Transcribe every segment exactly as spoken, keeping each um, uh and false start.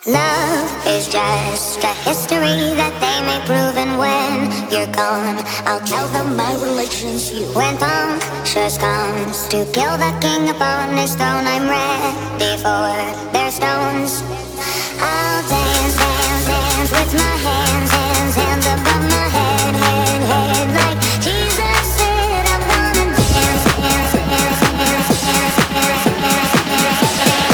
Love is just a history that they may prove, and when you're gone, I'll tell them my religion's you. When punctures comes to kill the king upon his throne, I'm ready for their stones. I'll dance, dance, dance with my hands, hands, hands above my head, head, head, like Jesus said. I'm gonna dance, dance, dance, dance, dance, dance, dance, dance, dance.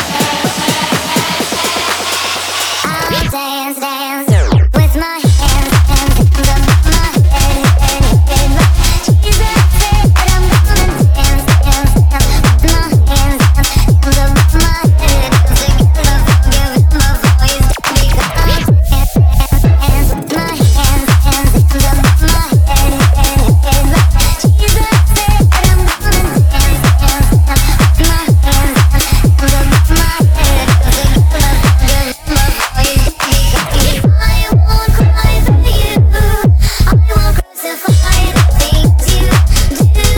I'll dance, dance with my hands, hands, hands above my head, head, head, like Jesus said. I'm gonna dance, dance, dance with my hands, hands, hands above my head, together, forgive my voice, because I'll dance, dance, dance with my hands, hands, hands above my head, head, head, like Jesus said. I'm gonna dance, dance, dance with my hands, hands, hands above my head, together, forgive my voice, because I won't cry for you. I won't crucify the things you do.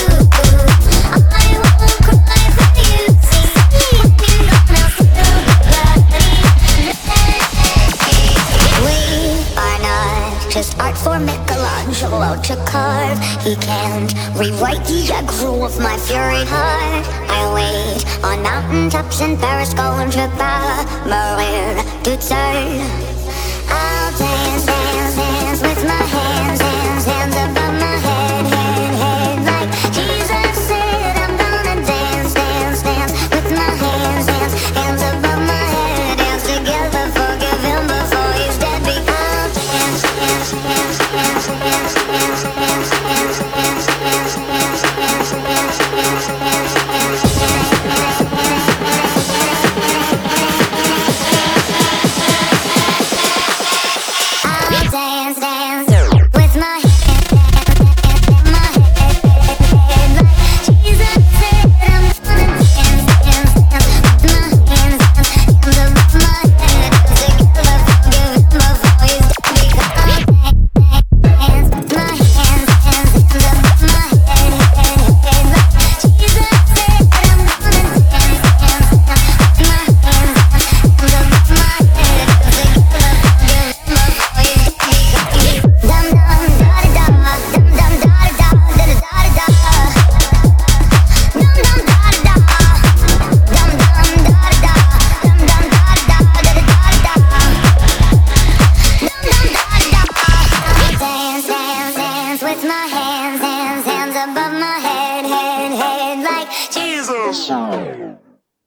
I won't cry for you. See, when you don't know still we are not just art for Michelangelo to carve. He can't rewrite the aggro of my fury heart. I wait on mountaintops in Paris, going to Paris, Maria, to turn.